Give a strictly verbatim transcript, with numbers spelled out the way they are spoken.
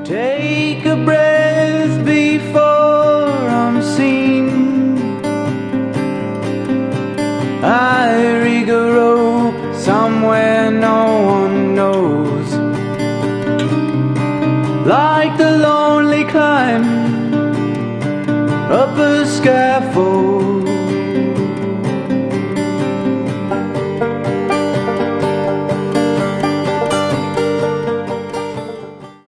Take a breath before I'm seen. I rig a rope somewhere no one knows, like the lonely climb up a scaffold.